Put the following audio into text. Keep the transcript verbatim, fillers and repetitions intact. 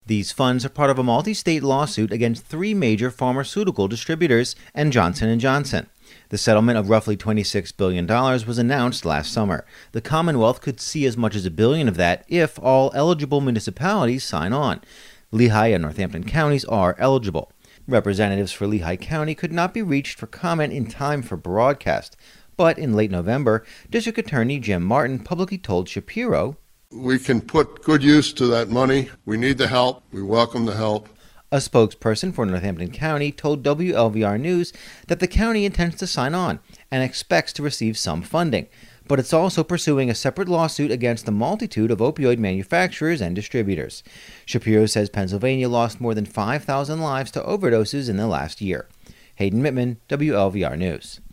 These funds are part of a multi-state lawsuit against three major pharmaceutical distributors and Johnson and Johnson. The settlement of roughly twenty-six billion dollars was announced last summer. The Commonwealth could see as much as a billion of that if all eligible municipalities sign on. Lehigh and Northampton counties are eligible. Representatives for Lehigh County could not be reached for comment in time for broadcast. But in late November, District Attorney Jim Martin publicly told Shapiro, "We can put good use to that money. We need the help. We welcome the help." A spokesperson for Northampton County told W L V R News that the county intends to sign on and expects to receive some funding, but it's also pursuing a separate lawsuit against the multitude of opioid manufacturers and distributors. Shapiro says Pennsylvania lost more than five thousand lives to overdoses in the last year. Hayden Mittman, W L V R News.